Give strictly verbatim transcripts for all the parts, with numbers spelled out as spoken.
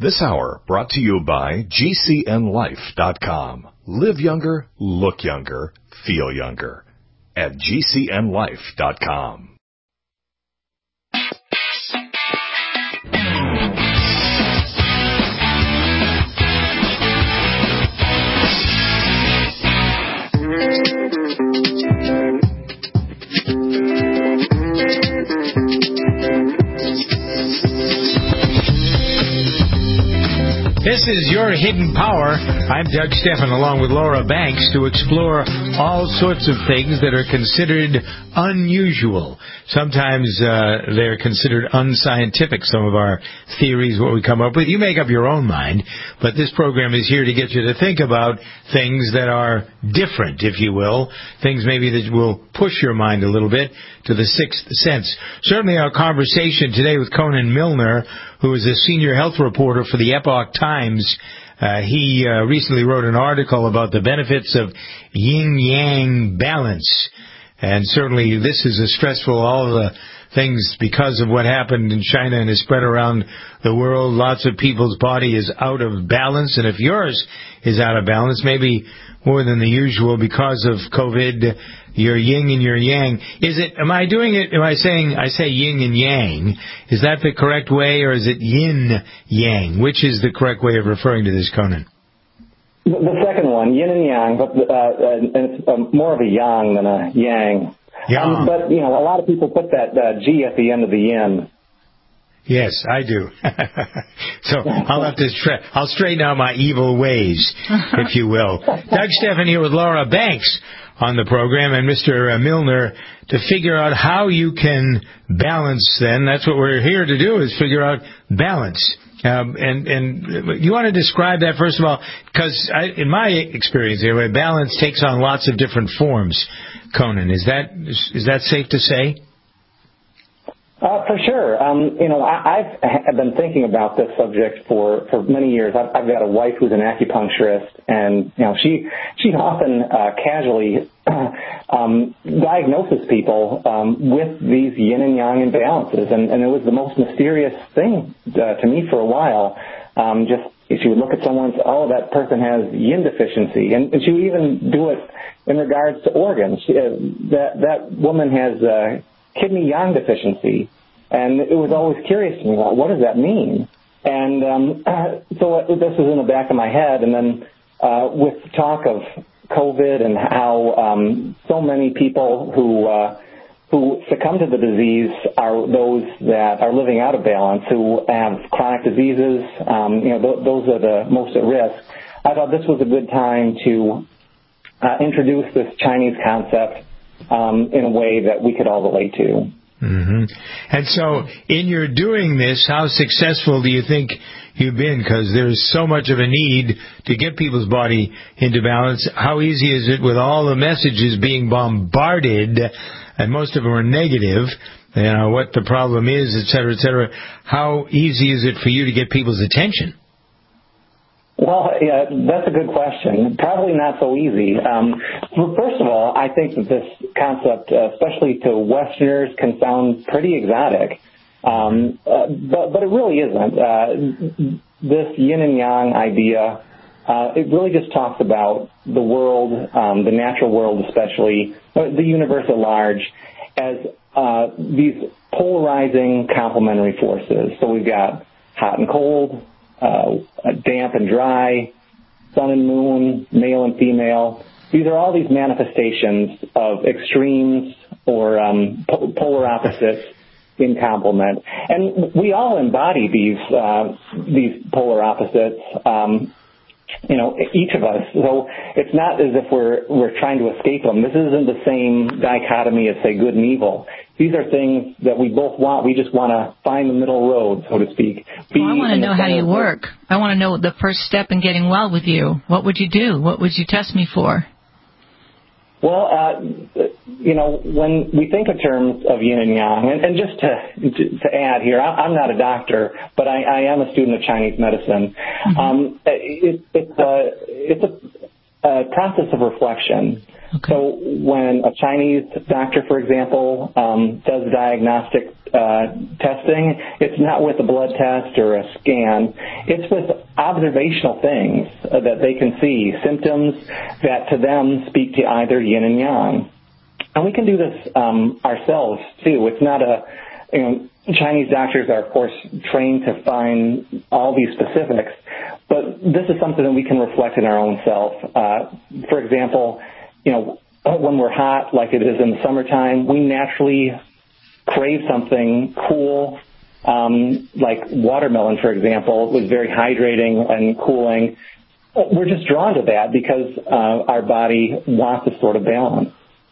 This hour brought to you by G C N life dot com. Live younger, look younger, feel younger at G C N life dot com. This is Your Hidden Power. I'm Doug Steffen along with Laura Banks to explore all sorts of things that are considered unusual. Sometimes uh, they're considered unscientific, some of our theories, what we come up with. You make up your own mind, but this program is here to get you to think about things that are different, if you will, things maybe that will push your mind a little bit to the sixth sense. Certainly our conversation today with Conan Milner, who is a senior health reporter for the Epoch Times. Uh, he uh, recently wrote an article about the benefits of yin-yang balance. And certainly this is a stressful, all the things because of what happened in China and is spread around the world. Lots of people's body is out of balance. And if yours is out of balance, maybe more than the usual because of COVID, your yin and your yang. Is it, am I doing it, am I saying, I say yin and yang. Is that the correct way, or is it yin-yang? Which is the correct way of referring to this, Conan? The second one, yin and yang, but uh, and it's uh, more of a yang than a yang. Yang. Um, but, you know, a lot of people put that uh, G at the end of the yin. Yes, I do. So I'll have to stra- I'll straighten out my evil ways, if you will. Doug Steffen here with Laura Banks on the program and Mister Milner to figure out how you can balance then. That's what we're here to do, is figure out balance. Um, and, and you want to describe that, first of all, because in my experience, anyway, balance takes on lots of different forms. Conan, is that is, is that safe to say? Uh, for sure. Um, you know, I, I've been thinking about this subject for, for many years. I've, I've got a wife who's an acupuncturist, and, you know, she, she often uh, casually um, diagnoses people um, with these yin and yang imbalances, and, and it was the most mysterious thing uh, to me for a while. Um, just, she would look at someone and say, oh, that person has yin deficiency, and, and she would even do it in regards to organs. She, uh, that, that woman has uh, kidney yang deficiency. And it was always curious to me, well, what does that mean? And um, so this was in the back of my head. And then uh, with talk of COVID and how um, so many people who uh, who succumb to the disease are those that are living out of balance, who have chronic diseases, um, you know, th- those are the most at risk. I thought this was a good time to uh, introduce this Chinese concept um, in a way that we could all relate to. Mm-hmm. And so, in your doing this, how successful do you think you've been? Because there's so much of a need to get people's body into balance. How easy is it with all the messages being bombarded, and most of them are negative, you know, what the problem is, et cetera, et cetera. How easy is it for you to get people's attention? Well, yeah, that's a good question. Probably not so easy. Um, first of all, I think that this concept, uh, especially to Westerners, can sound pretty exotic. Um, uh, but, but it really isn't. Uh, this yin and yang idea, uh, it really just talks about the world, um, the natural world especially, the universe at large, as uh, these polarizing complementary forces. So we've got hot and cold, Uh, damp and dry, sun and moon, male and female. These are all these manifestations of extremes or um, po- polar opposites in complement. And we all embody these uh, these polar opposites, um, you know, each of us. So it's not as if we're we're trying to escape them. This isn't the same dichotomy as, say, good and evil. These are things that we both want. We just want to find the middle road, so to speak. Well, I want to know how you work. I want to know the first step in getting well with you. What would you do? What would you test me for? Well, uh, you know, when we think in terms of yin and yang, and, and just to, to to add here, I, I'm not a doctor, but I, I am a student of Chinese medicine. Mm-hmm. Um, it, it's a it's a, a process of reflection. Okay. So when a Chinese doctor, for example, um, does a diagnostic uh, testing. It's not with a blood test or a scan. It's with observational things uh, that they can see, symptoms that to them speak to either yin and yang. And we can do this um, ourselves, too. It's not a, you know, Chinese doctors are, of course, trained to find all these specifics, but this is something that we can reflect in our own self. Uh, for example, you know, when we're hot, like it is in the summertime, we naturally crave something cool, um, like watermelon, for example. It was very hydrating and cooling. We're just drawn to that because uh, our body wants a sort of balance.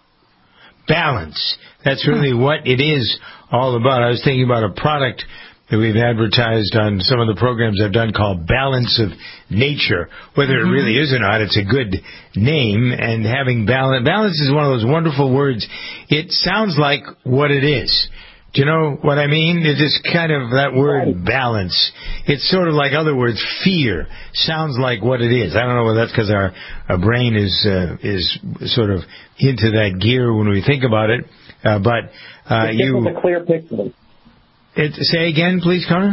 Balance. That's really what it is all about. I was thinking about a product that we've advertised on some of the programs I've done called Balance of Nature. Whether mm-hmm. it really is or not, it's a good name. And having balance, balance is one of those wonderful words. It sounds like what it is. Do you know what I mean? It's just kind of that word balance. It's sort of like other words, fear. Sounds like what it is. I don't know whether that's because our, our brain is uh, is sort of into that gear when we think about it. Uh, but uh, it gives you us a clear picture. It, say again, please, Connor.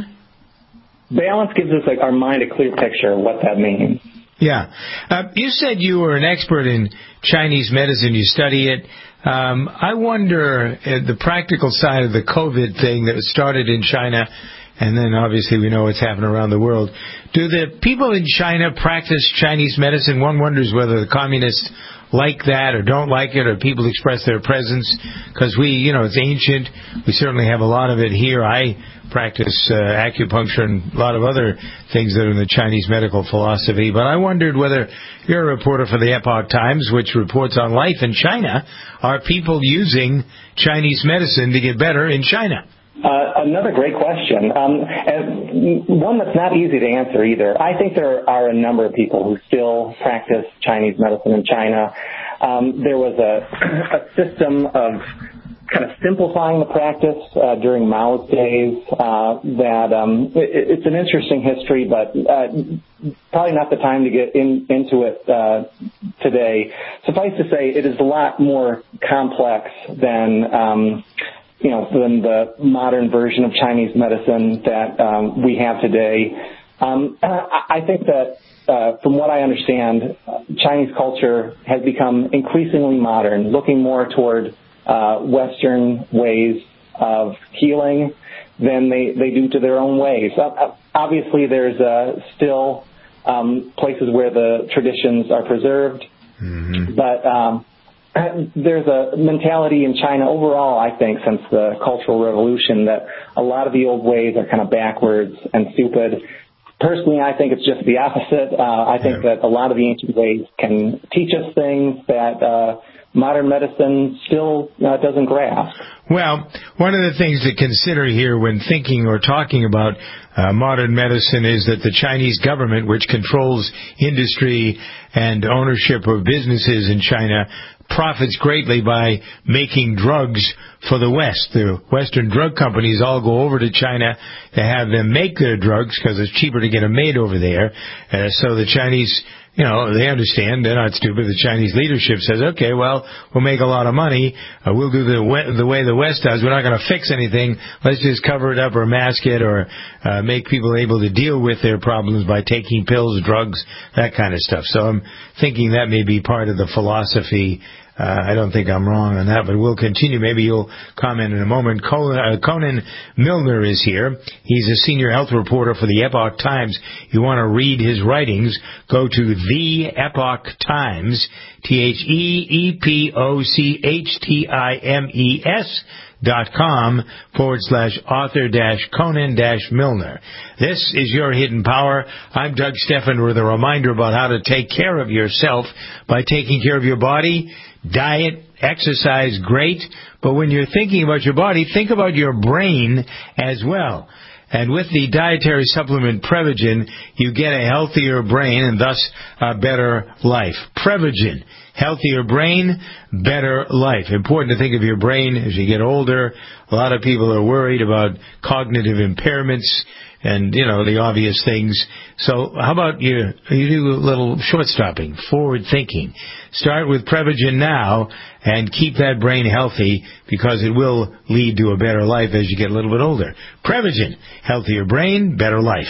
Balance gives us like our mind a clear picture of what that means. Yeah. Uh, you said you were an expert in Chinese medicine. You study it. Um, I wonder, uh, the practical side of the COVID thing that started in China, and then obviously we know what's happening around the world. Do the people in China practice Chinese medicine? One wonders whether the communists like that or don't like it, or people express their presence, because we, you know, it's ancient. We certainly have a lot of it here. I practice uh, acupuncture and a lot of other things that are in the Chinese medical philosophy. But I wondered whether you're a reporter for the Epoch Times, which reports on life in China. Are people using Chinese medicine to get better in China? Uh, another great question, um, and one that's not easy to answer either. I think there are a number of people who still practice Chinese medicine in China. Um, there was a, a system of kind of simplifying the practice uh, during Mao's days. Uh, that um, it, it's an interesting history, but uh, probably not the time to get in, into it uh, today. Suffice to say, it is a lot more complex than um, you know, than the modern version of Chinese medicine that um, we have today. Um, I think that, uh, from what I understand, Chinese culture has become increasingly modern, looking more toward uh, Western ways of healing than they, they do to their own ways. Uh, obviously, there's uh, still um, places where the traditions are preserved, mm-hmm. but um, there's a mentality in China overall, I think, since the Cultural Revolution, that a lot of the old ways are kind of backwards and stupid. Personally, I think it's just the opposite. Uh, I think yeah. that a lot of the ancient ways can teach us things that uh, modern medicine still uh, doesn't grasp. Well, one of the things to consider here when thinking or talking about uh, modern medicine is that the Chinese government, which controls industry and ownership of businesses in China, profits greatly by making drugs for the West. The Western drug companies all go over to China to have them make their drugs because it's cheaper to get them made over there. Uh, so the Chinese, you know, they understand. They're not stupid. The Chinese leadership says, okay, well, we'll make a lot of money. Uh, we'll do the, we- the way the West does. We're not going to fix anything. Let's just cover it up or mask it or uh, make people able to deal with their problems by taking pills, drugs, that kind of stuff. So I'm thinking that may be part of the philosophy. Uh, I don't think I'm wrong on that, but we'll continue. Maybe you'll comment in a moment. Conan, uh, Conan Milner is here. He's a senior health reporter for the Epoch Times. You want to read his writings, go to The Epoch Times, T H E E P O C H T I M E S dot com forward slash author dash Conan dash Milner. This is Your Hidden Power. I'm Doug Steffen with a reminder about how to take care of yourself by taking care of your body. Diet, exercise, great, but when you're thinking about your body, think about your brain as well. And with the dietary supplement Prevagen, you get a healthier brain and thus a better life. Prevagen Healthier brain, better life. Important to think of your brain as you get older. A lot of people are worried about cognitive impairments and, you know, the obvious things. So how about you, you do a little short-stopping, forward-thinking. Start with Prevagen now and keep that brain healthy because it will lead to a better life as you get a little bit older. Prevagen, healthier brain, better life.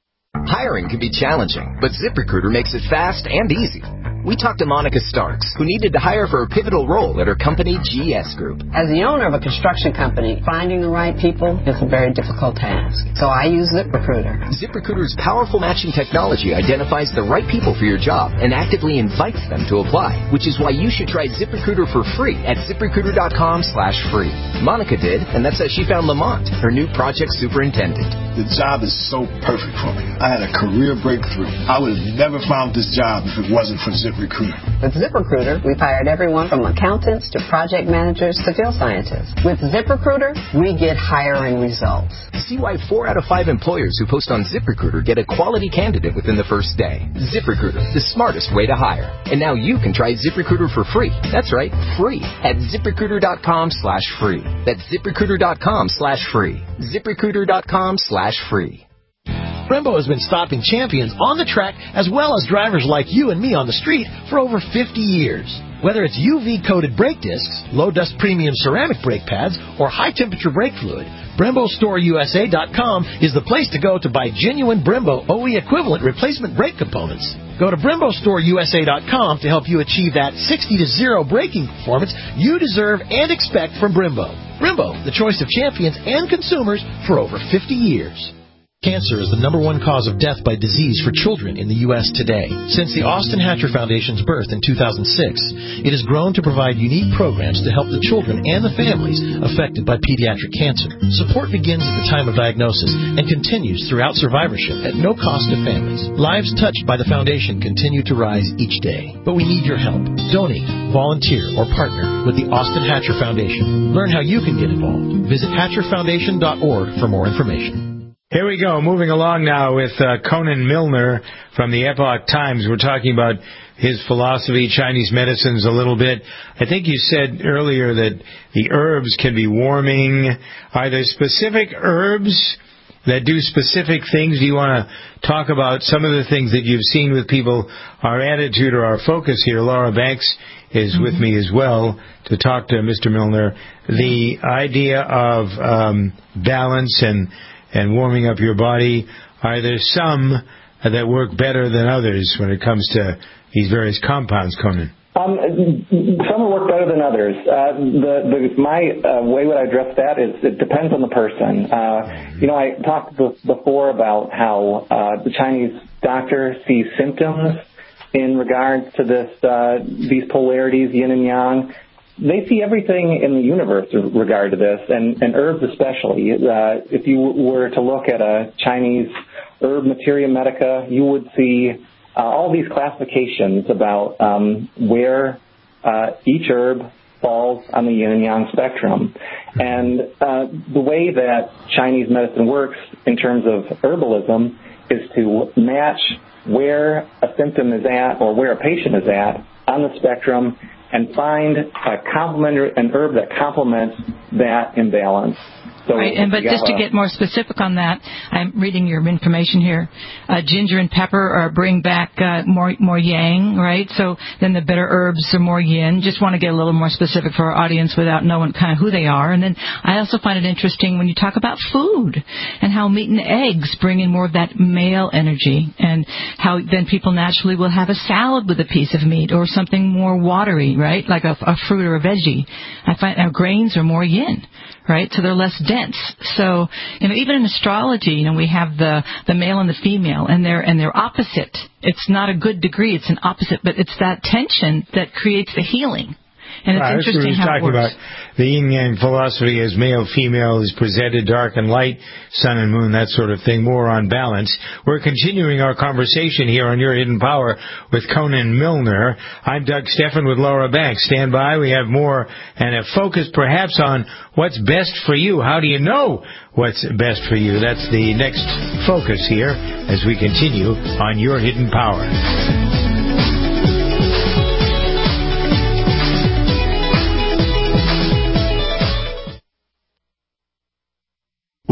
Hiring can be challenging, but ZipRecruiter makes it fast and easy. We talked to Monica Starks, who needed to hire for a pivotal role at her company, G S Group. As the owner of a construction company, finding the right people is a very difficult task. So I use ZipRecruiter. ZipRecruiter's powerful matching technology identifies the right people for your job and actively invites them to apply, which is why you should try ZipRecruiter for free at ZipRecruiter.com slash free. Monica did, and that's how she found Lamont, her new project superintendent. The job is so perfect for me. I had a career breakthrough. I would have never found this job if it wasn't for ZipRecruiter. With ZipRecruiter, we've hired everyone from accountants to project managers to field scientists. With ZipRecruiter, we get hiring results. See why four out of five employers who post on ZipRecruiter get a quality candidate within the first day. ZipRecruiter, the smartest way to hire. And now you can try ZipRecruiter for free. That's right, free at ZipRecruiter.com slash free. That's ZipRecruiter.com slash free. ZipRecruiter.com slash free. Brembo has been stopping champions on the track as well as drivers like you and me on the street for over fifty years. Whether it's U V-coated brake discs, low-dust premium ceramic brake pads, or high-temperature brake fluid, Brembo Store U S A dot com is the place to go to buy genuine Brembo O E equivalent replacement brake components. Go to Brembo Store U S A dot com to help you achieve that sixty to zero braking performance you deserve and expect from Brembo. Brembo, the choice of champions and consumers for over fifty years. Cancer is the number one cause of death by disease for children in the U S today. Since the Austin Hatcher Foundation's birth in two thousand six, it has grown to provide unique programs to help the children and the families affected by pediatric cancer. Support begins at the time of diagnosis and continues throughout survivorship at no cost to families. Lives touched by the foundation continue to rise each day. But we need your help. Donate, volunteer, or partner with the Austin Hatcher Foundation. Learn how you can get involved. Visit Hatcher Foundation dot org for more information. Here we go, moving along now with uh, Conan Milner from the Epoch Times. We're talking about his philosophy, Chinese medicines a little bit. I think you said earlier that the herbs can be warming. Are there specific herbs that do specific things? Do you want to talk about some of the things that you've seen with people? Our attitude or our focus here, Laura Banks, is with me as well to talk to Mister Milner. The idea of um, balance and and warming up your body, are there some that work better than others when it comes to these various compounds, Conan? Um, some will work better than others. Uh, the, the, my uh, way would I address that is it depends on the person. Uh, you know, I talked before about how uh, the Chinese doctor sees symptoms in regards to this uh, these polarities, yin and yang. They see everything in the universe in regard to this, and, and herbs especially. Uh, if you were to look at a Chinese herb materia medica, you would see uh, all these classifications about um, where uh, each herb falls on the yin and yang spectrum. And uh, the way that Chinese medicine works in terms of herbalism is to match where a symptom is at or where a patient is at on the spectrum and find a complementary, an herb that complements that imbalance. So right, and but just to get more specific on that, I'm reading your information here. Uh, ginger and pepper are bring back uh, more more yang, right? So then the bitter herbs are more yin. Just want to get a little more specific for our audience without knowing kind of who they are. And then I also find it interesting when you talk about food and how meat and eggs bring in more of that male energy, and how then people naturally will have a salad with a piece of meat or something more watery, right? Like a, a fruit or a veggie. I find our grains are more yin, right? So they're less dense. So, you know, even in astrology, you know, we have the, the male and the female, and they're, and they're opposite. It's not a good degree, it's an opposite, but it's that tension that creates the healing. And it's right, interesting so how it works. About the yin-yang philosophy as male-female is presented, dark and light, sun and moon, that sort of thing, more on balance. We're continuing our conversation here on Your Hidden Power with Conan Milner. I'm Doug Stephan with Laura Banks. Stand by. We have more and a focus perhaps on what's best for you. How do you know what's best for you? That's the next focus here as we continue on Your Hidden Power.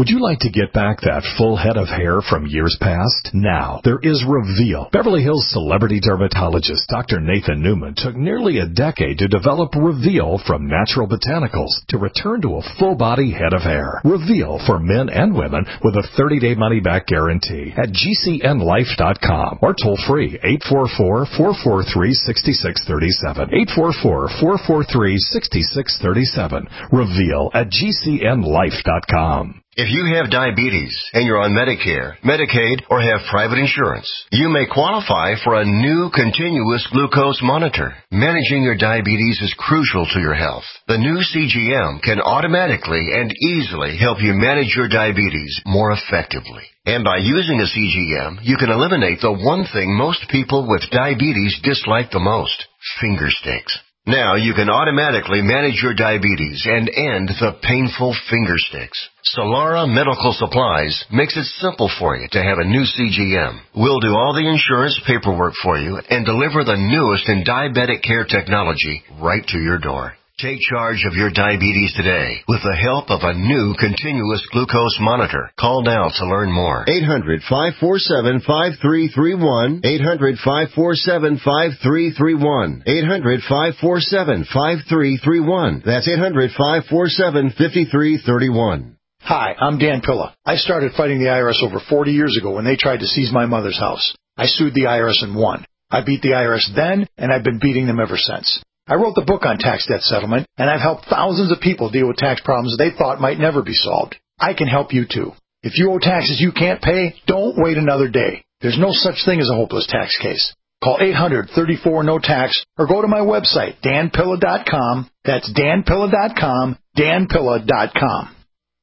Would you like to get back that full head of hair from years past? Now, there is Reveal. Beverly Hills celebrity dermatologist Doctor Nathan Newman took nearly a decade to develop Reveal from natural botanicals to return to a full-body head of hair. Reveal for men and women with a thirty-day money-back guarantee at G C N life dot com or toll-free eight four four, four four three, six six three seven. eight four four, four four three, six six three seven. Reveal at G C N life dot com. If you have diabetes and you're on Medicare, Medicaid, or have private insurance, you may qualify for a new continuous glucose monitor. Managing your diabetes is crucial to your health. The new C G M can automatically and easily help you manage your diabetes more effectively. And by using a C G M, you can eliminate the one thing most people with diabetes dislike the most, finger sticks. Now you can automatically manage your diabetes and end the painful finger sticks. Solara Medical Supplies makes it simple for you to have a new C G M. We'll do all the insurance paperwork for you and deliver the newest in diabetic care technology right to your door. Take charge of your diabetes today with the help of a new continuous glucose monitor. Call now to learn more. eight hundred, five four seven, five three three one. eight hundred, five four seven, five three three one. eight hundred, five four seven, five three three one. That's eight hundred, five four seven, five three three one. Hi, I'm Dan Pilla. I started fighting the I R S over forty years ago when they tried to seize my mother's house. I sued the I R S and won. I beat the I R S then, and I've been beating them ever since. I wrote the book on tax debt settlement, and I've helped thousands of people deal with tax problems they thought might never be solved. I can help you, too. If you owe taxes you can't pay, don't wait another day. There's no such thing as a hopeless tax case. Call eight hundred, thirty-four, no tax or go to my website, dan pilla dot com. That's dan pilla dot com, dan pilla dot com.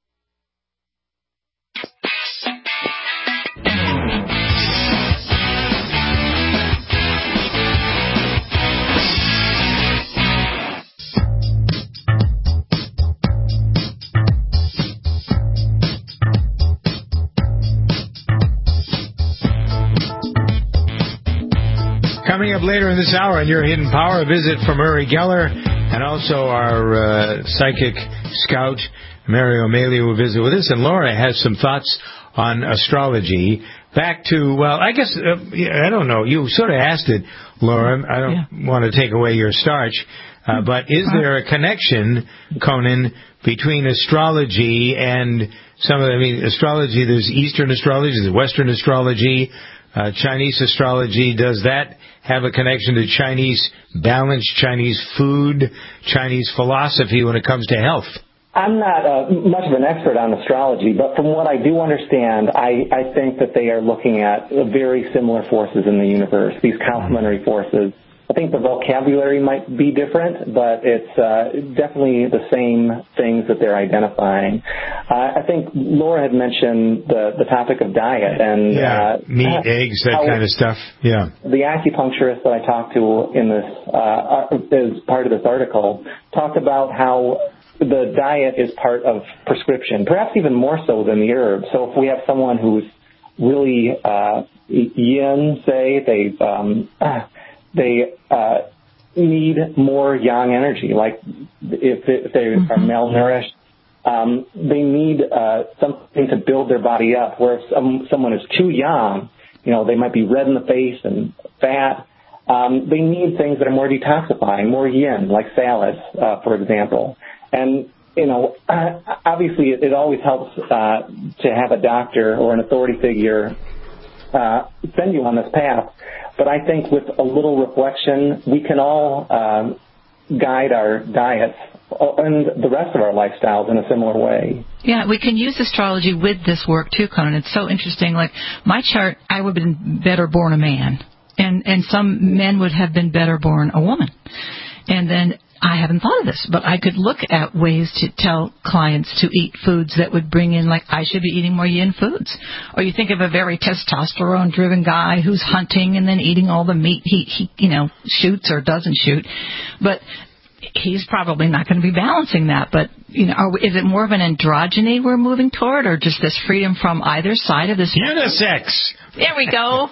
Coming up later in this hour on Your Hidden Power, a visit from Uri Geller and also our uh, psychic scout, Mary O'Malley, will visit with us. And Laura has some thoughts on astrology. Back to, well, I guess, uh, I don't know, you sort of asked it, Laura. I don't yeah. want to take away your starch. Uh, but is there a connection, Conan, between astrology and some of the, I mean, astrology, there's Eastern astrology, there's Western astrology, uh, Chinese astrology. Does that have a connection to Chinese balance, Chinese food, Chinese philosophy when it comes to health? I'm not uh, much of an expert on astrology, but from what I do understand, I, I think that they are looking at very similar forces in the universe, these complementary forces. I think the vocabulary might be different, but it's uh, definitely the same things that they're identifying. Uh, I think Laura had mentioned the, the topic of diet and yeah, uh, meat, eggs, that kind of stuff. Yeah, the acupuncturist that I talked to in this uh, as part of this article talked about how the diet is part of prescription, perhaps even more so than the herbs. So if we have someone who's really uh, yin, say they. Um, They uh, need more yang energy, like if, if they mm-hmm. are malnourished, um, they need uh, something to build their body up. Where if some, someone is too yang, you know, they might be red in the face and fat. Um, they need things that are more detoxifying, more yin, like salads, uh, for example. And, you know, obviously it, it always helps uh, to have a doctor or an authority figure uh, send you on this path. But I think with a little reflection, we can all um, guide our diets and the rest of our lifestyles in a similar way. Yeah, we can use astrology with this work too, Conan. It's so interesting. Like my chart, I would have been better born a man, and and some men would have been better born a woman. And then I haven't thought of this, but I could look at ways to tell clients to eat foods that would bring in, like, I should be eating more yin foods. Or you think of a very testosterone-driven guy who's hunting and then eating all the meat he, he you know, shoots or doesn't shoot. But he's probably not going to be balancing that. But, you know, are we, is it more of an androgyny we're moving toward, or just this freedom from either side of this? Unisex! There we go.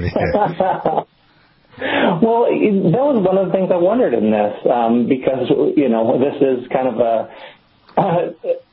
Well, that was one of the things I wondered in this, um, because, you know, this is kind of a uh,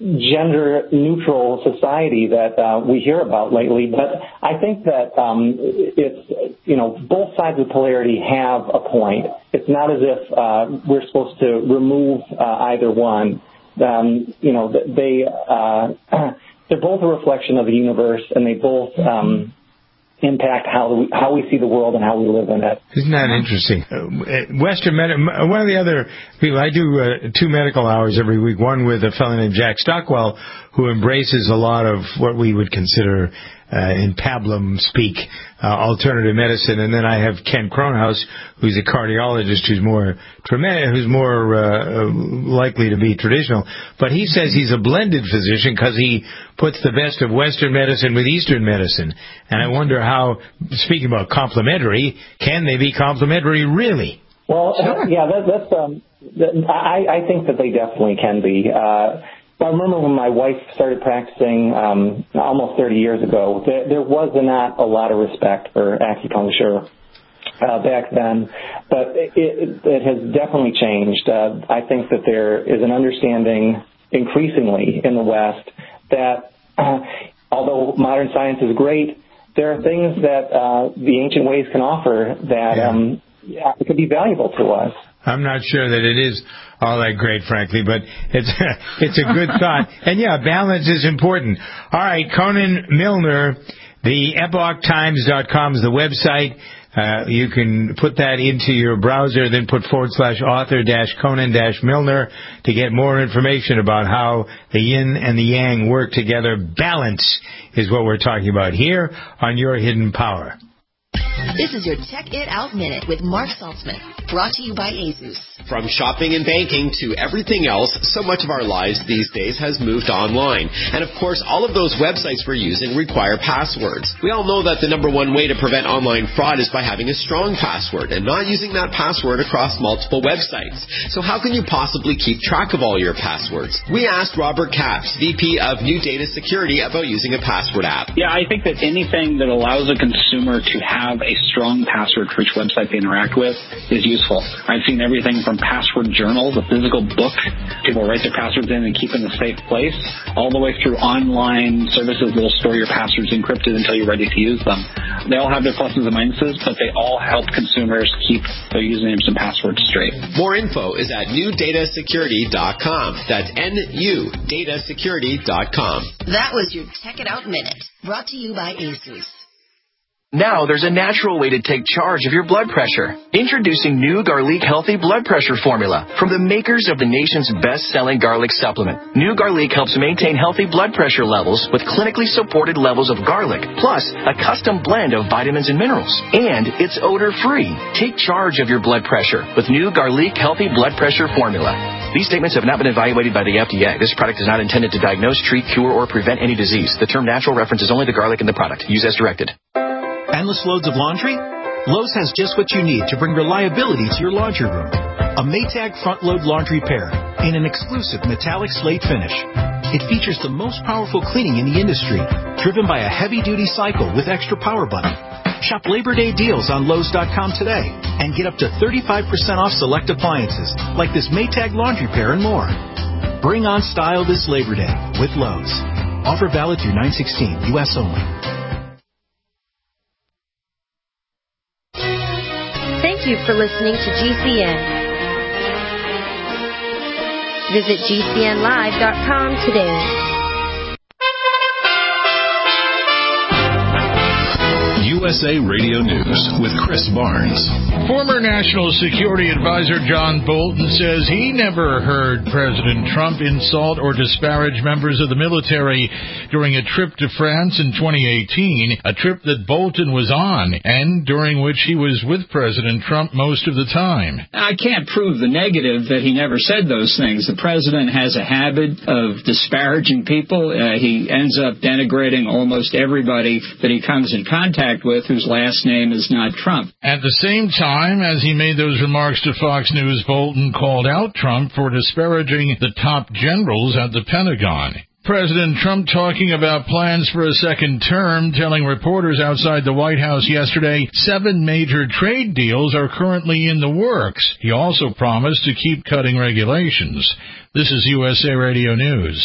gender-neutral society that uh, we hear about lately. But I think that um, it's, you know, both sides of polarity have a point. It's not as if uh, we're supposed to remove uh, either one. Um, you know, they, uh, they're both a reflection of the universe, and they both um, impact how we, how we see the world and how we live in it. Isn't that interesting? Uh, Western Med- one of the other people, I do uh, two medical hours every week, one with a fellow named Jack Stockwell, who embraces a lot of what we would consider uh, in pablum speak, uh, alternative medicine, and then I have Ken Kronhaus, who's a cardiologist who's more trem- who's more uh, likely to be traditional. But he says he's a blended physician because he puts the best of Western medicine with Eastern medicine. And I wonder how, speaking about complementary, can they be complementary really? Well, sure. yeah, that, that's. Um, that, I, I think that they definitely can be. Uh, I remember when my wife started practicing um, almost thirty years ago, there, there was not a lot of respect for acupuncture uh, back then, but it, it, it has definitely changed. Uh, I think that there is an understanding increasingly in the West that uh, although modern science is great, there are things that uh, the ancient ways can offer that yeah. um, could be valuable to us. I'm not sure that it is all that great, frankly, but it's it's a good thought. And, yeah, balance is important. All right, Conan Milner, the epoch times dot com is the website. Uh, you can put that into your browser, then put forward slash author dash Conan dash Milner to get more information about how the yin and the yang work together. Balance is what we're talking about here on Your Hidden Power. This is your Check It Out Minute with Mark Saltzman, brought to you by ASUS. From shopping and banking to everything else, so much of our lives these days has moved online. And of course, all of those websites we're using require passwords. We all know that the number one way to prevent online fraud is by having a strong password and not using that password across multiple websites. So how can you possibly keep track of all your passwords? We asked Robert Capps, V P of New Data Security, about using a password app. Yeah, I think that anything that allows a consumer to have a strong password for each website they interact with is useful. I've seen everything from password journals, a physical book people write their passwords in and keep in a safe place, all the way through online services that will store your passwords encrypted until you're ready to use them. They all have their pluses and minuses, but they all help consumers keep their usernames and passwords straight. More info is at new data security dot com. That's N U data security dot com. That was your Check It Out Minute, brought to you by ASUS. Now there's a natural way to take charge of your blood pressure. Introducing new Garlic Healthy Blood Pressure Formula from the makers of the nation's best-selling garlic supplement. New Garlic helps maintain healthy blood pressure levels with clinically supported levels of garlic, plus a custom blend of vitamins and minerals. And it's odor-free. Take charge of your blood pressure with new Garlic Healthy Blood Pressure Formula. These statements have not been evaluated by the F D A. This product is not intended to diagnose, treat, cure, or prevent any disease. The term natural references only the garlic in the product. Use as directed. Endless loads of laundry? Lowe's has just what you need to bring reliability to your laundry room. A Maytag front-load laundry pair in an exclusive metallic slate finish. It features the most powerful cleaning in the industry, driven by a heavy-duty cycle with extra power button. Shop Labor Day deals on Lowe's dot com today and get up to thirty-five percent off select appliances like this Maytag laundry pair and more. Bring on style this Labor Day with Lowe's. Offer valid through nine sixteen, U S only. Thank you for listening to G C N. Visit G C N live dot com today. U S A Radio News with Chris Barnes. Former National Security Advisor John Bolton says he never heard President Trump insult or disparage members of the military during a trip to France in twenty eighteen, a trip that Bolton was on, and during which he was with President Trump most of the time. I can't prove the negative that he never said those things. The president has a habit of disparaging people. Uh, he ends up denigrating almost everybody that he comes in contact with whose last name is not Trump. At the same time, as he made those remarks to Fox News, Bolton called out Trump for disparaging the top generals at the Pentagon. President Trump talking about plans for a second term, telling reporters outside the White House yesterday seven major trade deals are currently in the works. He also promised to keep cutting regulations. This is U S A Radio News.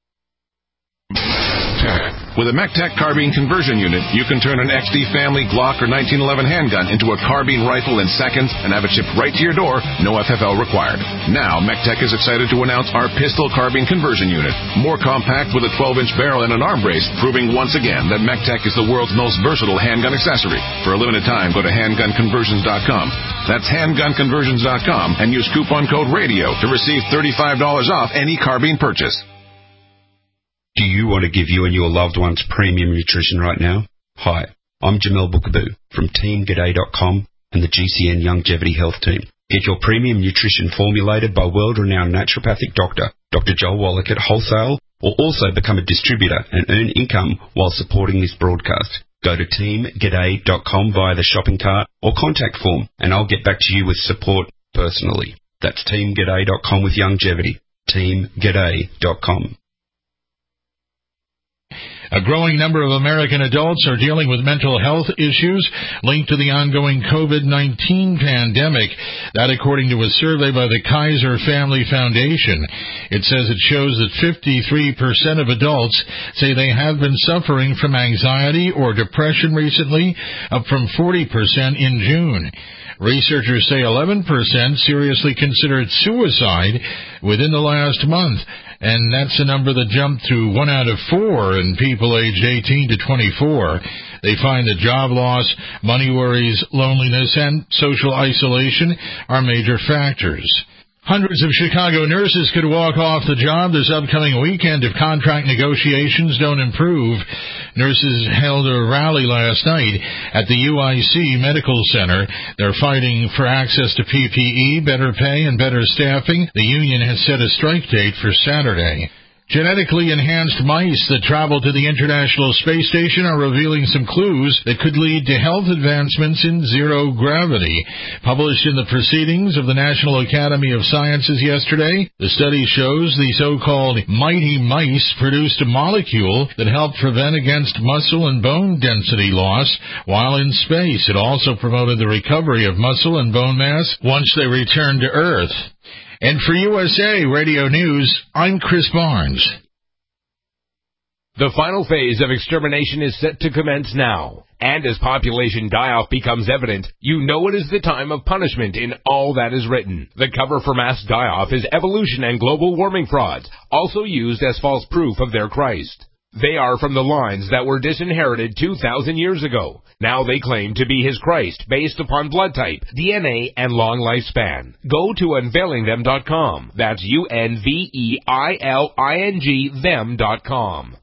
With a MECTEC carbine conversion unit, you can turn an X D Family, Glock, or nineteen eleven handgun into a carbine rifle in seconds and have it shipped right to your door, no F F L required. Now, MECTEC is excited to announce our pistol carbine conversion unit. More compact with a twelve-inch barrel and an arm brace, proving once again that MECTEC is the world's most versatile handgun accessory. For a limited time, go to handgun conversions dot com. That's handgun conversions dot com and use coupon code RADIO to receive thirty-five dollars off any carbine purchase. Do you want to give you and your loved ones premium nutrition right now? Hi, I'm Jamel Bookaboo from team g'day dot com and the G C N Longevity Health Team. Get your premium nutrition formulated by world-renowned naturopathic doctor, Doctor Joel Wallach at wholesale, or also become a distributor and earn income while supporting this broadcast. Go to team g'day dot com via the shopping cart or contact form, and I'll get back to you with support personally. That's team g'day dot com with longevity. team g'day dot com. A growing number of American adults are dealing with mental health issues linked to the ongoing COVID nineteen pandemic. That according to a survey by the Kaiser Family Foundation. It says it shows that fifty-three percent of adults say they have been suffering from anxiety or depression recently, up from forty percent in June. Researchers say eleven percent seriously considered suicide within the last month, and that's a number that jumped to one out of four in people aged eighteen to twenty-four. They find that job loss, money worries, loneliness, and social isolation are major factors. Hundreds of Chicago nurses could walk off the job this upcoming weekend if contract negotiations don't improve. Nurses held a rally last night at the U I C Medical Center. They're fighting for access to P P E, better pay, and better staffing. The union has set a strike date for Saturday. Genetically enhanced mice that travel to the International Space Station are revealing some clues that could lead to health advancements in zero gravity. Published in the Proceedings of the National Academy of Sciences yesterday, the study shows the so-called mighty mice produced a molecule that helped prevent against muscle and bone density loss while in space. It also promoted the recovery of muscle and bone mass once they returned to Earth. And for U S A Radio News, I'm Chris Barnes. The final phase of extermination is set to commence now. And as population die-off becomes evident, you know it is the time of punishment in all that is written. The cover for mass die-off is evolution and global warming frauds, also used as false proof of their Christ. They are from the lines that were disinherited two thousand years ago. Now they claim to be his Christ based upon blood type, D N A, and long lifespan. Go to unveiling them dot com. That's U N V E I L I N G them dot com.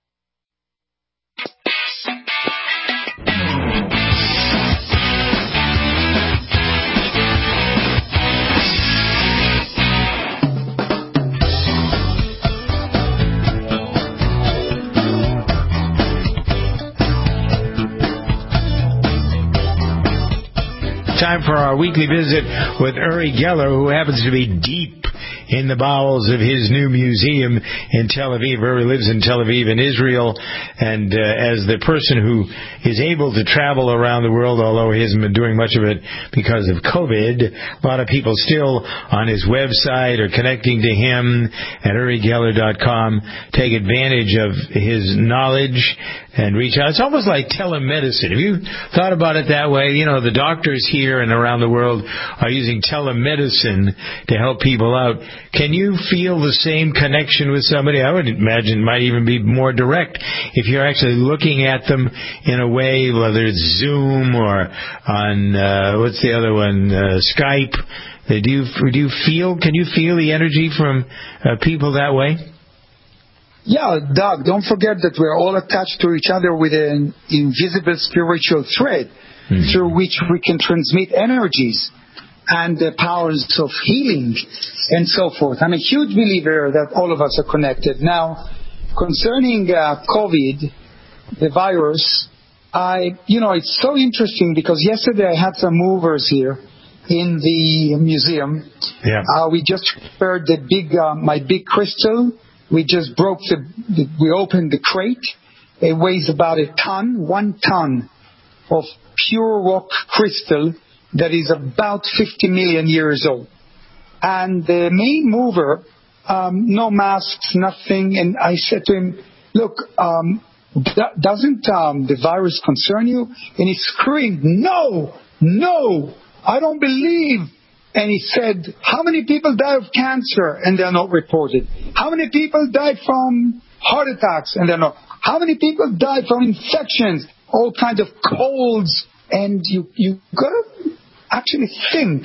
Time for our weekly visit with Uri Geller, who happens to be deep in the bowels of his new museum in Tel Aviv. Uri lives in Tel Aviv in Israel, and uh, as the person who is able to travel around the world, although he hasn't been doing much of it because of COVID, a lot of people still on his website are connecting to him at uri geller dot com, take advantage of his knowledge and reach out. It's almost like telemedicine. Have you thought about it that way? You know, the doctors here and around the world are using telemedicine to help people out. Can you feel the same connection with somebody? I would imagine it might even be more direct if you're actually looking at them in a way, whether it's Zoom or on, uh, what's the other one, uh, Skype. Do you, do you feel, can you feel the energy from uh, people that way? Yeah, Doug, don't forget that we're all attached to each other with an invisible spiritual thread mm-hmm. through which we can transmit energies and the powers of healing and so forth. I'm a huge believer that all of us are connected. Now, concerning uh, COVID, the virus, I, you know, it's so interesting because yesterday I had some movers here in the museum. Yeah. Uh, we just prepared the big, uh, my big crystal We just broke the, the we opened the crate. It weighs about a ton, one ton of pure rock crystal that is about fifty million years old. And the main mover, um, no masks, nothing. And I said to him, look, um, d- doesn't um, the virus concern you? And he screamed, no, no, I don't believe. And he said, how many people die of cancer and they're not reported? How many people died from heart attacks and they're not? How many people died from infections, all kinds of colds? And you, you got to actually think,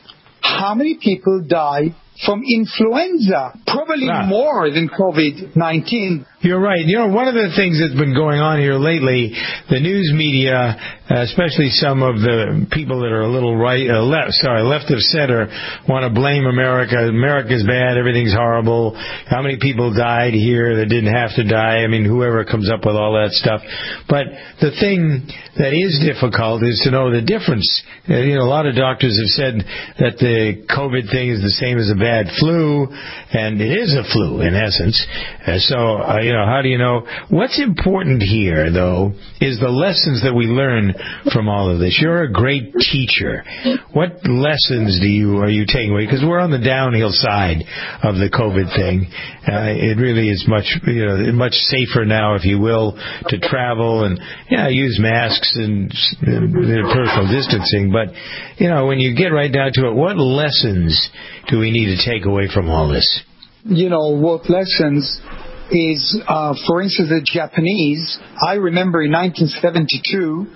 how many people die from influenza? Probably ah. more than COVID nineteen. You're right. You know, one of the things that's been going on here lately, the news media, especially some of the people that are a little right, uh, left, sorry, left of center, want to blame America. America's bad. Everything's horrible. How many people died here that didn't have to die? I mean, whoever comes up with all that stuff. But the thing that is difficult is to know the difference. You know, a lot of doctors have said that the COVID thing is the same as a bad flu, and it is a flu in essence. Uh, so, uh, you know, how do you know? What's important here, though, is the lessons that we learn from all of this. You're a great teacher. What lessons do you are you taking away? Because we're on the downhill side of the COVID thing. Uh, it really is much, you know, much safer now, if you will, to travel and yeah, use masks and, and personal distancing. But you know, when you get right down to it, what lessons do we need to take away from all this? You know, what lessons is, uh, for instance, the Japanese. I remember in nineteen seventy-two,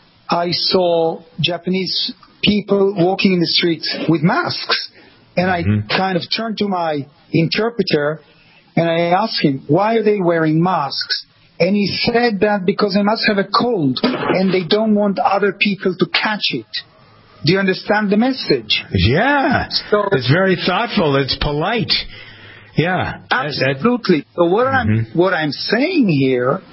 I saw Japanese people walking in the streets with masks. And I mm-hmm. kind of turned to my interpreter and I asked him, why are they wearing masks? And he said that because they must have a cold and they don't want other people to catch it. Do you understand the message? Yeah. So, it's very thoughtful. It's polite. Yeah. Absolutely. So what mm-hmm. I'm what I'm saying here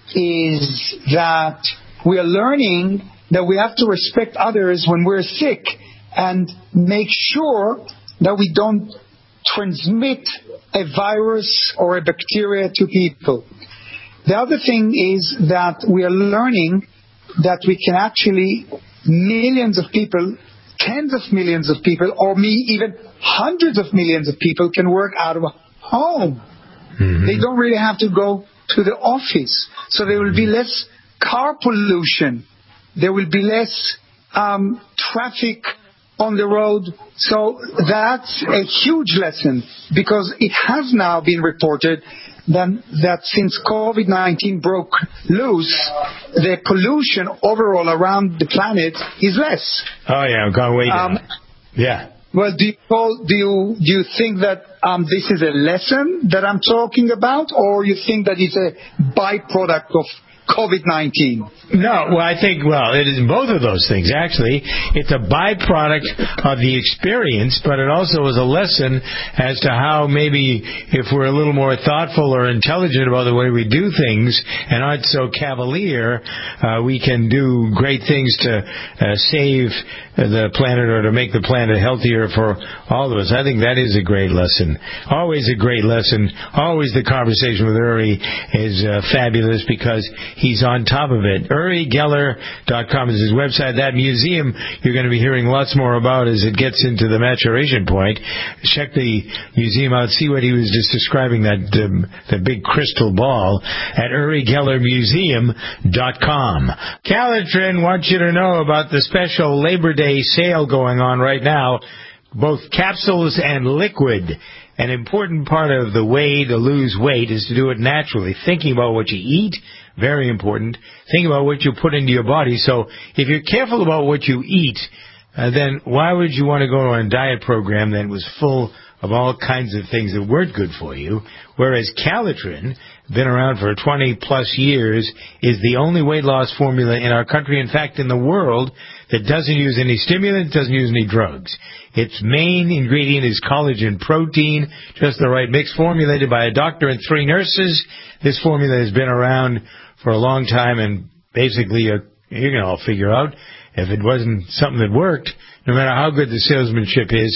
is that we are learning that we have to respect others when we're sick and make sure that we don't transmit a virus or a bacteria to people. The other thing is that we are learning that we can actually, millions of people, tens of millions of people, or me, even hundreds of millions of people can work out of home. Mm-hmm. They don't really have to go to the office. So there will be less car pollution. There will be less um, traffic on the road. So that's a huge lesson, because it has now been reported that, that since COVID nineteen broke loose, the pollution overall around the planet is less. Oh, yeah, I've gone way down. Um, yeah. Well, do you, do you do you think that um, this is a lesson that I'm talking about, or you think that it's a byproduct of COVID nineteen? No, well, I think, well, it is both of those things, actually. It's a byproduct of the experience, but it also is a lesson as to how maybe if we're a little more thoughtful or intelligent about the way we do things and aren't so cavalier, uh, we can do great things to uh, save the planet or to make the planet healthier for all of us. I think that is a great lesson. Always a great lesson. Always the conversation with Uri is uh, fabulous because he's on top of it. Uri Geller dot com is his website. That museum you're going to be hearing lots more about as it gets into the maturation point. Check the museum out. See what he was just describing, that um, the big crystal ball at Uri Geller Museum dot com. Calitrin wants you to know about the special Labor Day sale going on right now, both capsules and liquid. An important part of the way to lose weight is to do it naturally. Thinking about what you eat, very important. Think about what you put into your body. So if you're careful about what you eat, uh, then why would you want to go on a diet program that was full of all kinds of things that weren't good for you? Whereas Calitrin, been around for twenty plus years, is the only weight loss formula in our country, in fact in the world, that doesn't use any stimulant, doesn't use any drugs. Its main ingredient is collagen protein, just the right mix, formulated by a doctor and three nurses. This formula has been around for a long time, and basically, uh, you can all figure out, if it wasn't something that worked, no matter how good the salesmanship is,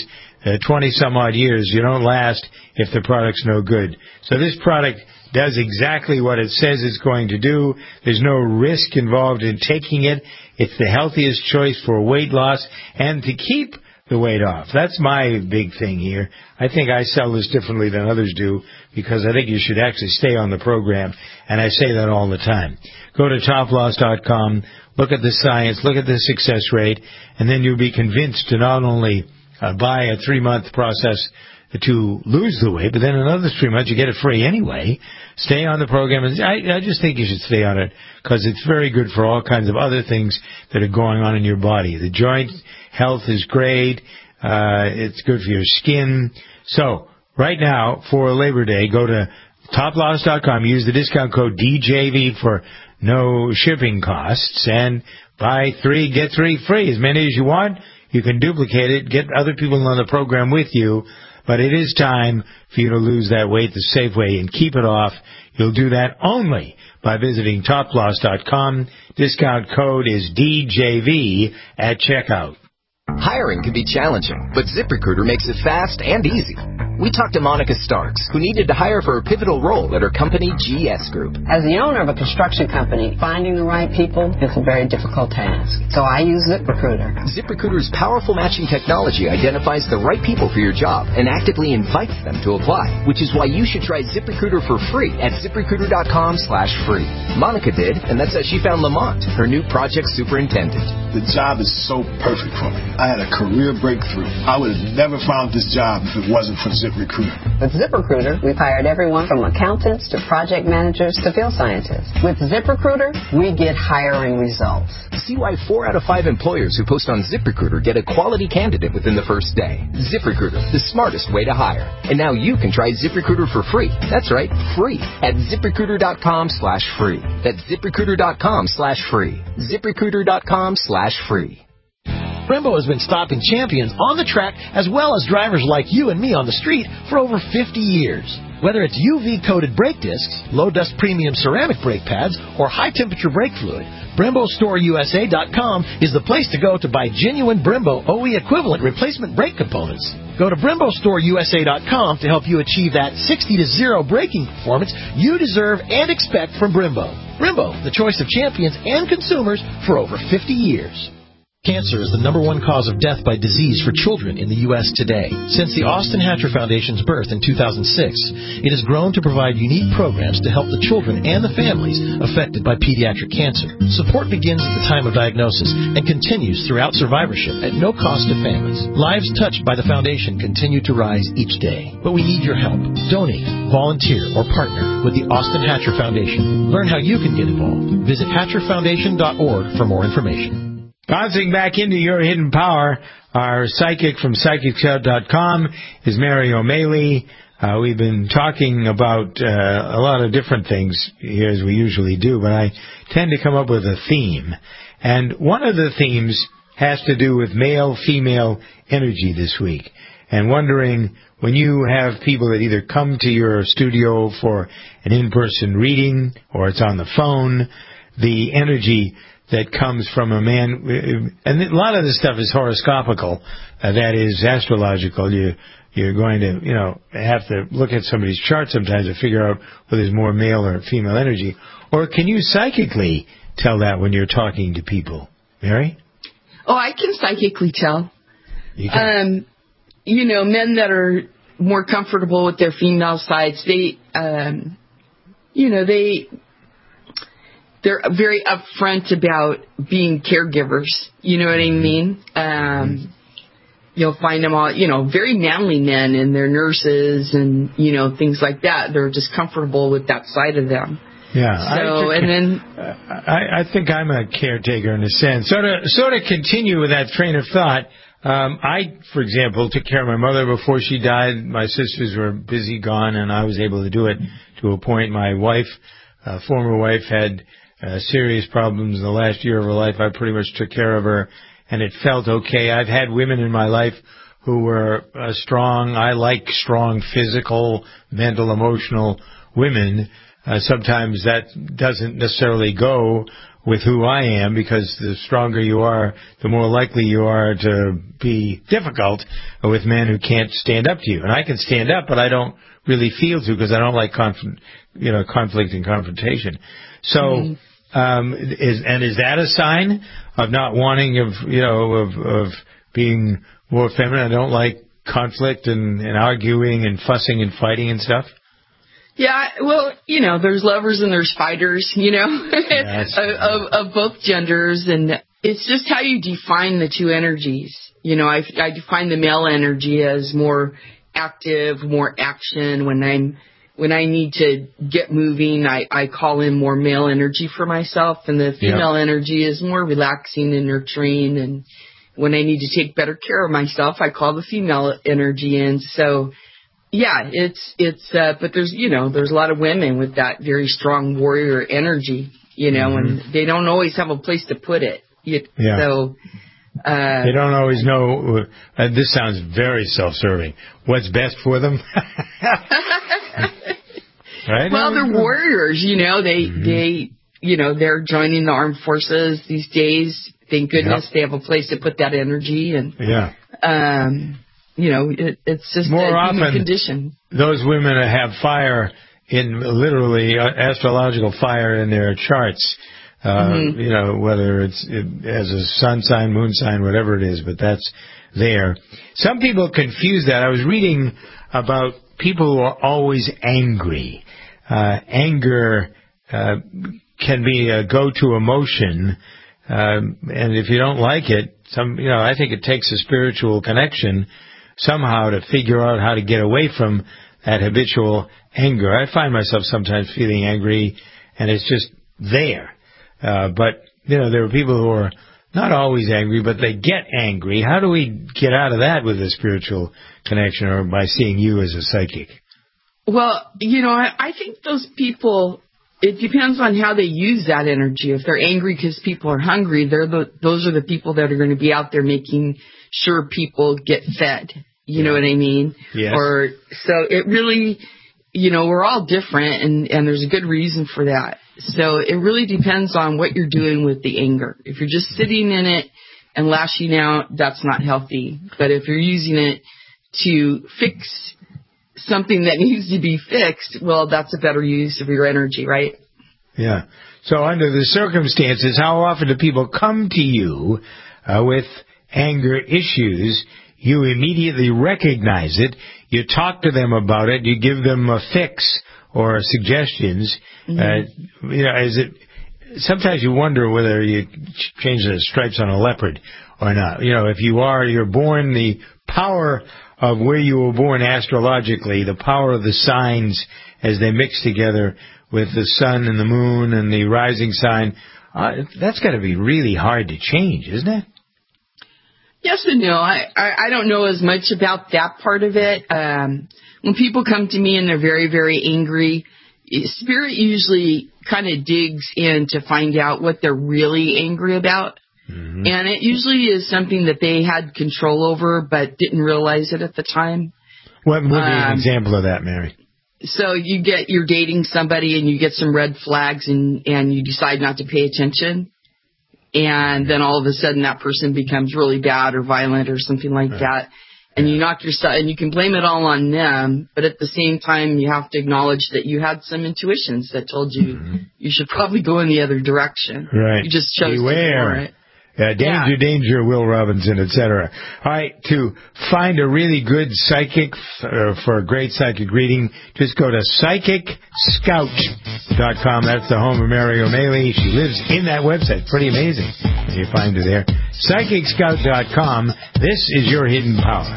uh, twenty some odd years. You don't last if the product's no good. So this product does exactly what it says it's going to do. There's no risk involved in taking it. It's the healthiest choice for weight loss and to keep the weight off. That's my big thing here. I think I sell this differently than others do because I think you should actually stay on the program, and I say that all the time. Go to top loss dot com, look at the science, look at the success rate, and then you'll be convinced to not only uh, buy a three-month process to lose the weight, but then another three months you get it free anyway. Stay on the program. And I, I just think you should stay on it because it's very good for all kinds of other things that are going on in your body. The joint health is great. Uh, it's good for your skin. So right now for Labor Day, go to top loss dot com. Use the discount code D J V for no shipping costs and buy three, get three free. As many as you want. You can duplicate it, get other people on the program with you. But it is time for you to lose that weight the safe way and keep it off. You'll do that only by visiting top loss dot com. Discount code is D J V at checkout. Hiring can be challenging, but ZipRecruiter makes it fast and easy. We talked to Monica Starks, who needed to hire for a pivotal role at her company, G S Group. As the owner of a construction company, finding the right people is a very difficult task. So I use ZipRecruiter. ZipRecruiter's powerful matching technology identifies the right people for your job and actively invites them to apply, which is why you should try ZipRecruiter for free at ZipRecruiter.com slash free. Monica did, and that's how she found Lamont, her new project superintendent. The job is so perfect for me. I had a career breakthrough. I would have never found this job if it wasn't for ZipRecruiter. With ZipRecruiter, we've hired everyone from accountants to project managers to field scientists. With ZipRecruiter, we get hiring results. See why four out of five employers who post on ZipRecruiter get a quality candidate within the first day. ZipRecruiter, the smartest way to hire. And now you can try ZipRecruiter for free. That's right, free at ZipRecruiter.com slash free. That's ZipRecruiter.com slash free. ZipRecruiter.com slash free. Brembo has been stopping champions on the track as well as drivers like you and me on the street for over fifty years. Whether it's U V-coated brake discs, low-dust premium ceramic brake pads, or high-temperature brake fluid, Brembo Store U S A dot com is the place to go to buy genuine Brembo O E equivalent replacement brake components. Go to Brembo Store U S A dot com to help you achieve that sixty to zero braking performance you deserve and expect from Brembo. Brembo, the choice of champions and consumers for over fifty years. Cancer is the number one cause of death by disease for children in the U S today. Since the Austin Hatcher Foundation's birth in two thousand six, it has grown to provide unique programs to help the children and the families affected by pediatric cancer. Support begins at the time of diagnosis and continues throughout survivorship at no cost to families. Lives touched by the foundation continue to rise each day. But we need your help. Donate, volunteer, or partner with the Austin Hatcher Foundation. Learn how you can get involved. Visit hatcher foundation dot org for more information. Bouncing back into your hidden power, our psychic from psychic scout dot com is Mary O'Malley. Uh, we've been talking about uh, a lot of different things here as we usually do, but I tend to come up with a theme. And one of the themes has to do with male-female energy this week. And wondering, when you have people that either come to your studio for an in-person reading or it's on the phone, the energy that comes from a man, and a lot of this stuff is horoscopical, uh, that is astrological. You, you're going to, you know, have to look at somebody's chart sometimes to figure out whether there's more male or female energy. Or can you psychically tell that when you're talking to people? Mary? Oh, I can psychically tell. You can. Um, you know, men that are more comfortable with their female sides, they, um, you know, they... They're very upfront about being caregivers. You know what I mean? Um, you'll find them all, you know, very manly men, and they're nurses and, you know, things like that. They're just comfortable with that side of them. Yeah. So, I, and then... I, I think I'm a caretaker in a sense. So to sort of continue with that train of thought, um, I, for example, took care of my mother before she died. My sisters were busy, gone, and I was able to do it to a point. My wife, uh, former wife, had... Uh, serious problems in the last year of her life. I pretty much took care of her, and it felt okay. I've had women in my life who were uh, strong. I like strong physical, mental, emotional women. Uh, sometimes that doesn't necessarily go with who I am, because the stronger you are, the more likely you are to be difficult with men who can't stand up to you. And I can stand up, but I don't really feel to, because I don't like conf- you know, conflict and confrontation. So, mm-hmm. um, is and is that a sign of not wanting of you know of of being more feminine? I don't like conflict and, and arguing and fussing and fighting and stuff. Yeah, well, you know, there's lovers and there's fighters, you know, yes. of, of, of both genders. And it's just how you define the two energies. You know, I, I define the male energy as more active, more action. When I'm, when I need to get moving, I, I call in more male energy for myself. And the female yeah. energy is more relaxing and nurturing. And when I need to take better care of myself, I call the female energy in. So, yeah, it's, it's, uh, but there's, you know, there's a lot of women with that very strong warrior energy, you know, mm-hmm. and they don't always have a place to put it. You, yeah. So, uh. They don't always know, uh, this sounds very self-serving, what's best for them. Right? Well, they're warriors, you know, they, mm-hmm. they, you know, they're joining the armed forces these days. Thank goodness yep. they have a place to put that energy. And, yeah. um, you know, it, it's just more a often human condition. Those women have fire in literally uh, astrological fire in their charts. Uh, mm-hmm. You know, whether it's it, as a sun sign, moon sign, whatever it is, but that's there. Some people confuse that. I was reading about people who are always angry. Uh, anger uh, can be a go-to emotion, um, and if you don't like it, some you know, I think it takes a spiritual connection somehow to figure out how to get away from that habitual anger. I find myself sometimes feeling angry, and it's just there. Uh, but, you know, there are people who are not always angry, but they get angry. How do we get out of that with a spiritual connection, or by seeing you as a psychic? Well, you know, I, I think those people, it depends on how they use that energy. If they're angry because people are hungry, they're the, those are the people that are going to be out there making sure people get fed. You yeah. know what I mean? Yes. Or so it really, you know, we're all different, and, and there's a good reason for that. So it really depends on what you're doing with the anger. If you're just sitting in it and lashing out, that's not healthy. But if you're using it to fix something that needs to be fixed, well, that's a better use of your energy, right? Yeah. So under the circumstances, how often do people come to you uh, with anger issues? You immediately recognize it. You talk to them about it. You give them a fix or suggestions. Mm-hmm. Uh, you know, is it? Sometimes you wonder whether you change the stripes on a leopard or not. You know, if you are, you're born, the power of where you were born astrologically, the power of the signs as they mix together with the sun and the moon and the rising sign. Uh, that's got to be really hard to change, isn't it? Yes and no. I, I, I don't know as much about that part of it. Um, when people come to me and they're very, very angry, Spirit usually kind of digs in to find out what they're really angry about. Mm-hmm. And it usually is something that they had control over but didn't realize it at the time. What would be an um, example of that, Mary? So you get, you're dating somebody and you get some red flags and, and you decide not to pay attention. And then all of a sudden that person becomes really bad or violent or something like right. that. And you knock yourself, and you can blame it all on them, but at the same time, you have to acknowledge that you had some intuitions that told you mm-hmm. you should probably go in the other direction. Right. You just chose Beware. to ignore it. Uh, danger, yeah. danger, Will Robinson, et cetera. All right, to find a really good psychic f- uh, for a great psychic reading, just go to psychic scout dot com. That's the home of Mary O'Malley. She lives in that website. Pretty amazing. You find her there. psychic scout dot com. This is your hidden power.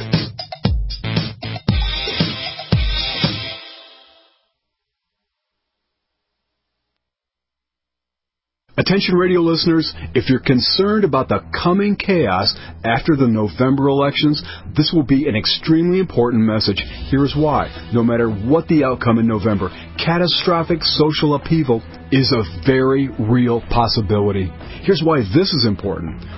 Attention radio listeners, if you're concerned about the coming chaos after the November elections, this will be an extremely important message. Here's why. No matter what the outcome in November, catastrophic social upheaval is a very real possibility. Here's why this is important.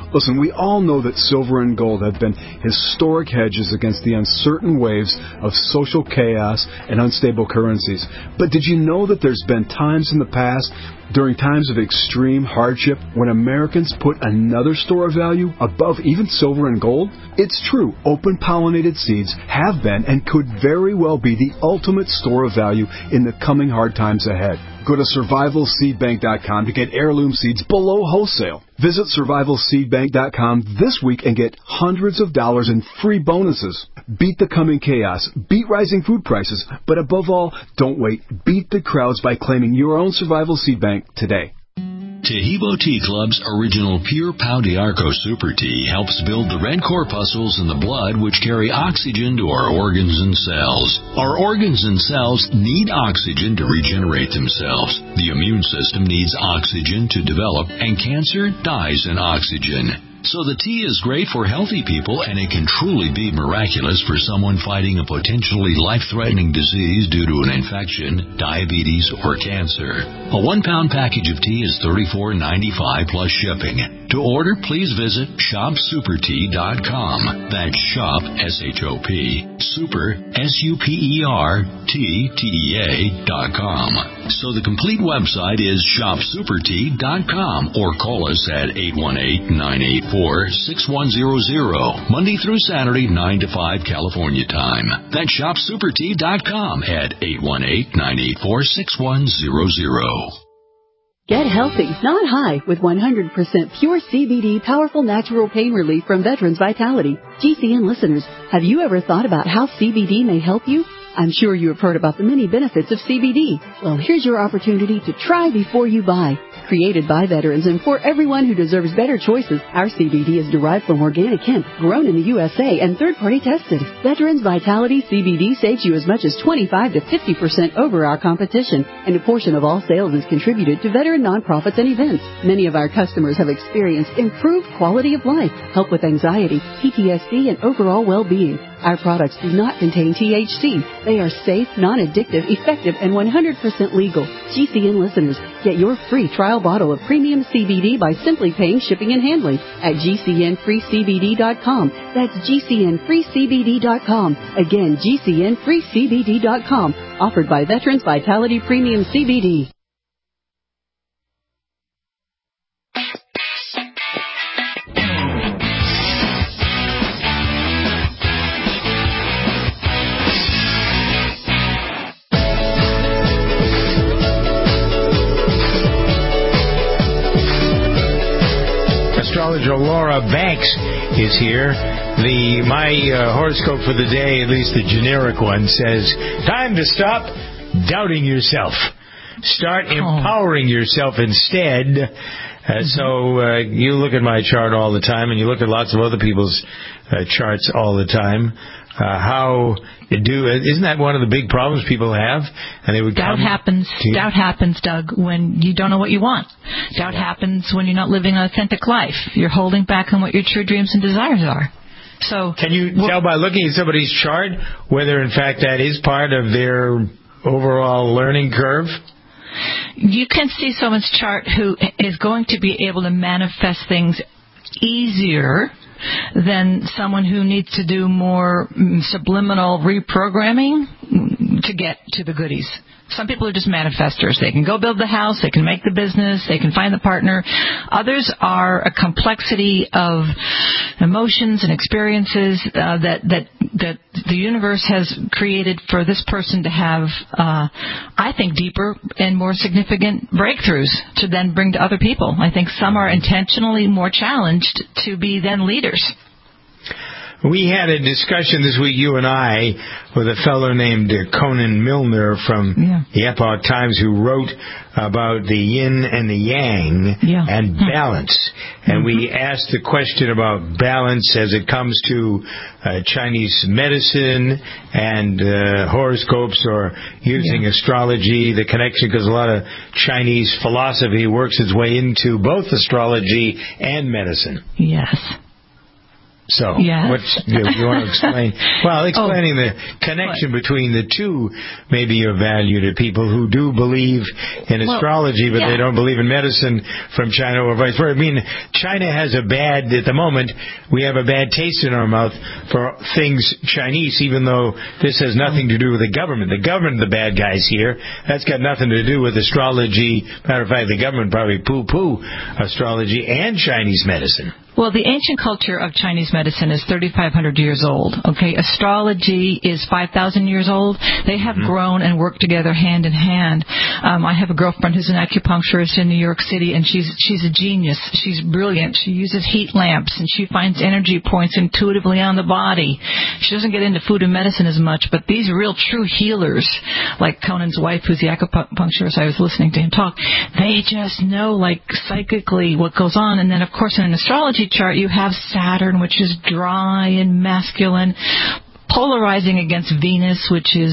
Listen, we all know that silver and gold have been historic hedges against the uncertain waves of social chaos and unstable currencies. But did you know that there's been times in the past, during times of extreme hardship, when Americans put another store of value above even silver and gold? It's true, open-pollinated seeds have been and could very well be the ultimate store of value in the coming hard times ahead. Go to survival seed bank dot com to get heirloom seeds below wholesale. Visit survival seed bank dot com this week and get hundreds of dollars in free bonuses. Beat the coming chaos, beat rising food prices, but above all, don't wait. Beat the crowds by claiming your own Survival Seed Bank today. Tehibo Tea Club's original Pure Pau d'Arco Super Tea helps build the red corpuscles in the blood which carry oxygen to our organs and cells. Our organs and cells need oxygen to regenerate themselves. The immune system needs oxygen to develop, and cancer dies in oxygen. So the tea is great for healthy people, and it can truly be miraculous for someone fighting a potentially life-threatening disease due to an infection, diabetes, or cancer. A one-pound package of tea is thirty-four ninety-five plus shipping. To order, please visit shop super tea dot com. That's shop, S H O P, super, S U P E R, T, T E A dot com. So the complete website is shop super tea dot com, or call us at eight one eight, nine eight four, six one zero zero, Monday through Saturday, nine to five California time. That's shop super tea dot com at eight one eight, nine eight four, six one zero zero. Get healthy, not high, with one hundred percent pure C B D powerful natural pain relief from Veterans Vitality. G C N listeners, have you ever thought about how C B D may help you? I'm sure you have heard about the many benefits of C B D. Well, here's your opportunity to try before you buy. Created by veterans and for everyone who deserves better choices, our C B D is derived from organic hemp, grown in the U S A and third-party tested. Veterans Vitality C B D saves you as much as twenty-five to fifty percent over our competition, and a portion of all sales is contributed to veteran nonprofits and events. Many of our customers have experienced improved quality of life, help with anxiety, P T S D, and overall well-being. Our products do not contain T H C. They are safe, non-addictive, effective, and one hundred percent legal. G C N listeners, get your free trial bottle of premium C B D by simply paying shipping and handling at G C N free C B D dot com. That's G C N free C B D dot com. Again, G C N free C B D dot com. Offered by Veterans Vitality Premium C B D. Astrologer Laura Banks is here. The my uh, horoscope for the day, at least the generic one, says, time to stop doubting yourself. Start empowering yourself instead. Uh, mm-hmm. So uh, you look at my chart all the time, and you look at lots of other people's uh, charts all the time. Uh, how do isn't that one of the big problems people have? And they would doubt come happens. to, doubt happens, Doug, when you don't know what you want. Doubt yeah. happens when you're not living an authentic life. You're holding back on what your true dreams and desires are. So can you well, tell by looking at somebody's chart whether, in fact, that is part of their overall learning curve? You can see someone's chart who is going to be able to manifest things easier than someone who needs to do more subliminal reprogramming to get to the goodies. Some people are just manifestors. They can go build the house, they can make the business, they can find the partner. Others are a complexity of emotions and experiences uh, that that that the universe has created for this person to have, uh, I think, deeper and more significant breakthroughs to then bring to other people. I think some are intentionally more challenged to be then leaders. We had a discussion this week, you and I, with a fellow named Conan Milner from yeah. the Epoch Times, who wrote about the yin and the yang yeah. and balance. Mm-hmm. And we asked the question about balance as it comes to uh, Chinese medicine and uh, horoscopes, or using yeah. astrology, the connection, because a lot of Chinese philosophy works its way into both astrology and medicine. Yes. So, yes. what's, you, you want to explain? Well, explaining oh. the connection what? between the two may be of value to people who do believe in well, astrology, but yeah. they don't believe in medicine from China or vice versa. I mean, China has a bad, at the moment, we have a bad taste in our mouth for things Chinese, even though this has nothing to do with the government. The government are the bad guys here. That's got nothing to do with astrology. Matter of fact, the government probably poo-poo astrology and Chinese medicine. Well, the ancient culture of Chinese medicine is thirty-five hundred years old. Okay, astrology is five thousand years old. They have mm-hmm. grown and worked together hand in hand. Um, I have a girlfriend who's an acupuncturist in New York City, and she's she's a genius. She's brilliant. She uses heat lamps, and she finds energy points intuitively on the body. She doesn't get into food and medicine as much, but these real true healers, like Conan's wife, who's the acupuncturist, I was listening to him talk, they just know, like, psychically what goes on. And then, of course, in an astrology chart, you have Saturn, which is dry and masculine, polarizing against Venus, which is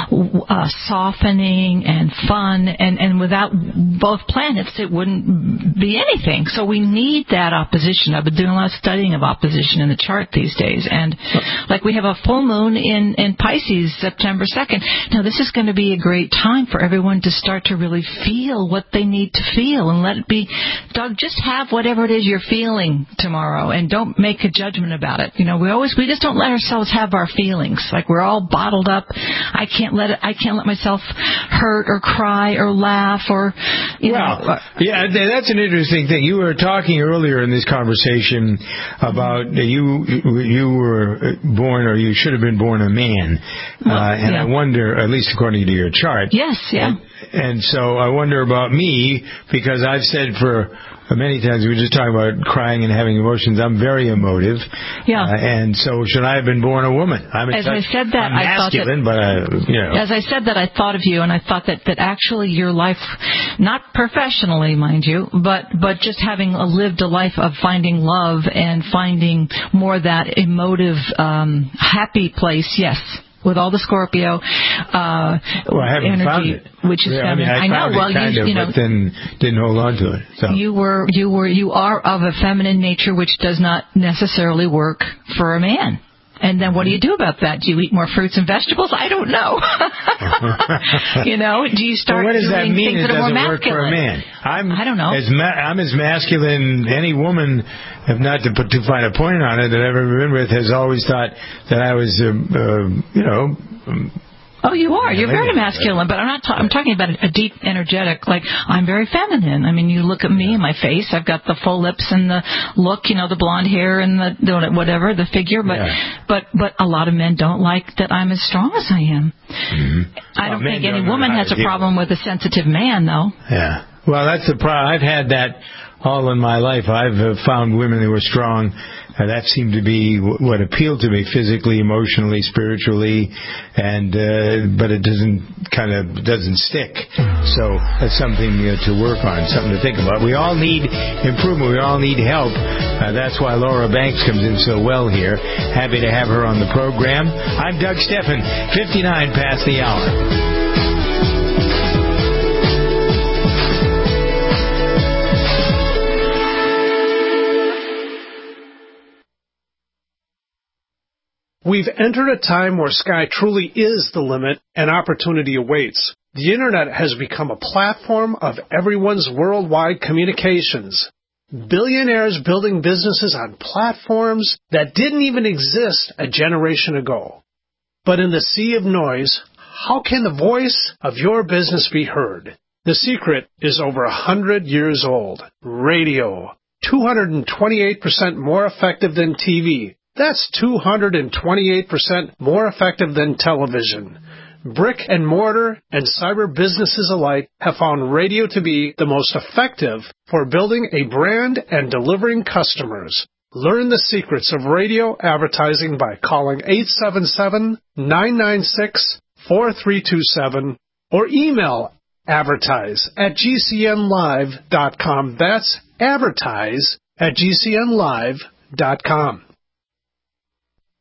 uh, softening and fun, and, and without both planets, it wouldn't be anything. So we need that opposition. I've been doing a lot of studying of opposition in the chart these days, and like we have a full moon in, in Pisces September second. Now, this is going to be a great time for everyone to start to really feel what they need to feel, and let it be, Doug, just have whatever it is you're feeling tomorrow, and don't make a judgment about it. You know, we always, we just don't let ourselves have our feelings. Feelings like we're all bottled up. I can't let it. I can't let myself hurt or cry or laugh or. You well, know. yeah, that's an interesting thing. You were talking earlier in this conversation about mm-hmm. you. You were born, or you should have been born a man, well, uh, and yeah. I wonder, at least according to your chart. Yes, yeah. And, and so I wonder about me, because I've said for. Many times we were just talking about crying and having emotions. I'm very emotive. Yeah. Uh, and so should I have been born a woman? I'm as I said that, I'm I masculine, thought that, but, uh, you know. As I said that, I thought of you, and I thought that, that actually your life, not professionally, mind you, but, but just having a, lived a life of finding love and finding more that emotive, um, happy place, yes. With all the Scorpio uh, well, I haven't energy, found it. which is yeah, feminine. I, mean, I, I know. Found well, it kind you, of, you know, but then didn't hold on to it. So. You were, you were, you are of a feminine nature, which does not necessarily work for a man. And then what do you do about that? Do you eat more fruits and vegetables? I don't know. You know, do you start well, what does doing that mean? things It that are more doesn't work masculine? for a man. I'm, I don't know. As ma- I'm as masculine. Any woman, if not to put too fine a point on it, that I've ever been with, has always thought that I was, uh, uh, you know. Um, Oh, you are. You're very masculine, but I'm not. Ta- I'm talking about a deep, energetic. Like I'm very feminine. I mean, you look at me and my face. I've got the full lips and the look. You know, the blonde hair and the, the whatever, the figure. But, yeah. but, but a lot of men don't like that I'm as strong as I am. Mm-hmm. I don't well, think any don't woman has a problem with a sensitive man, though. Yeah. Well, that's the problem. I've had that all in my life. I've uh, found women who were strong. Uh, that seemed to be w- what appealed to me physically, emotionally, spiritually, and uh, but it doesn't kind of doesn't stick. So that's something uh, to work on, something to think about. We all need improvement. We all need help. Uh, that's why Laura Banks comes in so well here. Happy to have her on the program. I'm Doug Stephan, fifty-nine past the hour. We've entered a time where sky truly is the limit and opportunity awaits. The Internet has become a platform of everyone's worldwide communications. Billionaires building businesses on platforms that didn't even exist a generation ago. But in the sea of noise, how can the voice of your business be heard? The secret is over a hundred years old. Radio. two hundred twenty-eight percent more effective than T V. That's two hundred twenty-eight percent more effective than television. Brick and mortar and cyber businesses alike have found radio to be the most effective for building a brand and delivering customers. Learn the secrets of radio advertising by calling eight seven seven, nine nine six, four three two seven or email advertise at g c n live dot com. That's advertise at g c n live dot com.